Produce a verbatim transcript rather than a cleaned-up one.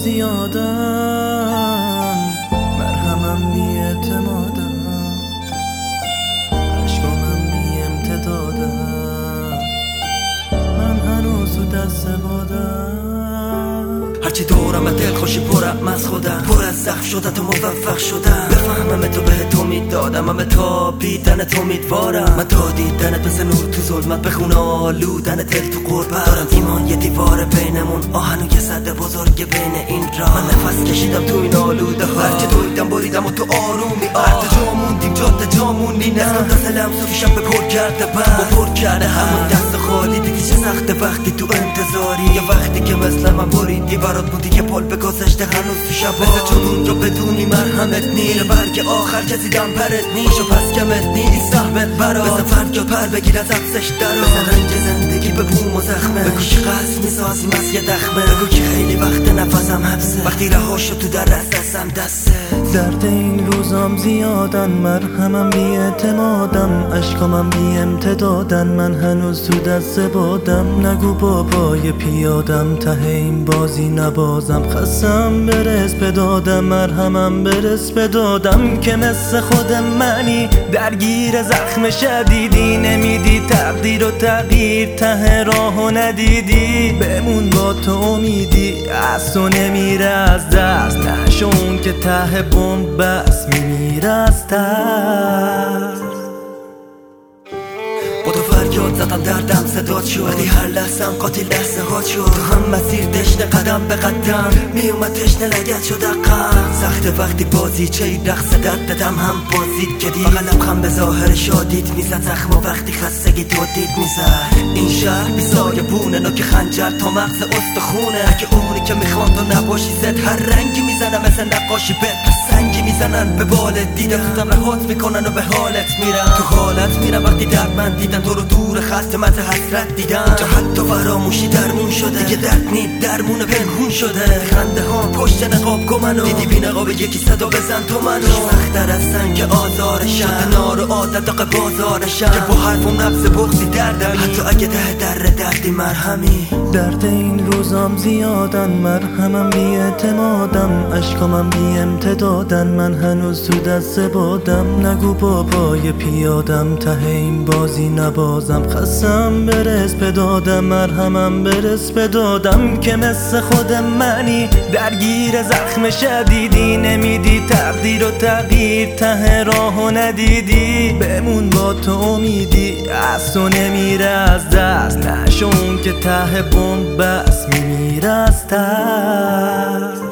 زیادن، مرهمم بی اعتمادم، عشقامم بی امتدادم، من هنوز تو دست بادم. هرچی دورم دلخوشی پرم از خودم، پر از زخم شده تو موفق شدم، بفهمم تو به تو میدادم، من به تا بیدن تو میدوارم، من تا دیدنت مثل نور تو ظلمت، به خون آلودن دل تو قربت دارم، ایمان یه دیوار بینمون، آهن و یه صد بزرگ بین این راه، من نفس کشیدم تو این آلوده ها، هرچی دویدم بریدم و تو آرومی آه جا موندیم جاده جا موندیم، نسلم دست لمس و فیشم به پر کرده بند و پر کرده همون دست خالی، دیدی چه سخته وقتی تو انتظاری، یا وقتی که مثل من بریدی برات بودی که پل به گذشته هنوز تو شبا، مثل چون رو بدونی مرهمت نیره، برگ آخر کسی دم پرت نیش و پس کمت نیست سهمت برا، بزن فرد پر بگیر از عکسش درا، بزن رنگ زندگی به بوم و زخمه، بگو که قصد میسازیم از یه دخمه، بگو که خیلی وقت نفسم حبسه، وقتی رها شد تو در دست دستم دسته. درد این روزام زیادن، مرهمم بی اعتمادم، عشقامم بی امتدادن، من هنوز تو دست بادم، نگو بابای پیادم، ته این بازی نبازم، خستم برس بدادم، مرهمم برس بدادم، که مثل خود منی درگیر زخم شدیدی، نمیدی تقدیر و تغییر، ته راهو ندیدی، بمون با تو امیدی از تو نمیره از دست، نشون که ته بمب بس میمیره از ترس. با تو فریاد زدم دردم صدات شد، وقتی هر لحظم قاتل لحظه هات شد، تو هم مسیر تشنه قدم به قدم میومد تشنه لگت شد عقم، سخت وقتی بازی چه رقص دد دادم هم بازید کدید، فقط لبخند به ظاهر شادیت میزد زخم، و وقتی خستگی تو دید میزد، این شهر بیزای بونه نوک خنجر تا مغز استخونه، اگه اونی که میخوام تو نباشی زد هر رنگی میزنم مثل نقاشی به سنگی میزنن به بالت، دیدم زودم رهات میکنن و به حالت میرم، تو حالت میرم وقتی درد من دیدم تو رو دور خط مت حسرت دیدم، جا حتی فراموشی درمون شده، دیگه درد نید درمون پنهون شده، خنده ها پشت نقاب گمنو، دیدی بی نقاب یکی صدا بزن تو منو، سختر از سنگ آزارشم، نار و عادت داق بازارشم، که با حرفم نفس بغضی دردمی، حتی اگه ده در دردی مرهمی. درد این روزام زیادن، مرهمم بی اعتمادم، عشقامم بی امتدادن، من هنوز تو دست بادم، نگو بابای پیادم، ته این بازی نبازم، خستم برس بدادم، مرهمم برس بدادم، که مثل خود منی درگیر زخم شدیدی، نمیدی تقدیر و تغییر، ته راهو ندیدی، بمون با تو امیدی از تو نمیره از دست، نشون که ته بمب بس میمیره از ترس.